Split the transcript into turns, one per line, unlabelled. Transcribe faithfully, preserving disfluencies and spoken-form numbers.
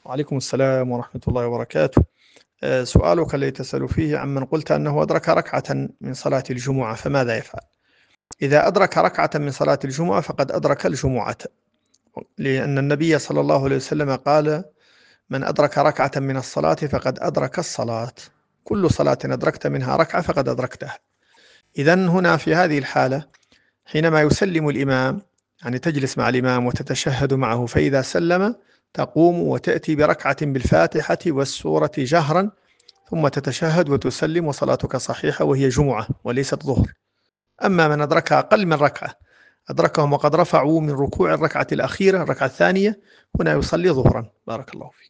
وعليكم السلام ورحمة الله وبركاته. آه، سؤالك الذي تسأل فيه عمن قلت أنه أدرك ركعة من صلاة الجمعة فماذا يفعل؟ إذا أدرك ركعة من صلاة الجمعة فقد أدرك الجمعة، لأن النبي صلى الله عليه وسلم قال: من أدرك ركعة من الصلاة فقد أدرك الصلاة، كل صلاة أدركت منها ركعة فقد أدركتها. إذن هنا في هذه الحالة حينما يسلم الإمام، يعني تجلس مع الإمام وتتشهد معه، فإذا سلم تقوم وتأتي بركعة بالفاتحة والسورة جهرا، ثم تتشهد وتسلم وصلاتك صحيحة وهي جمعة وليست ظهر. أما من أدرك أقل من ركعة، أدركهم وقد رفعوا من ركوع الركعة الأخيرة الركعة الثانية، هنا يصلي ظهرا. بارك الله فيك.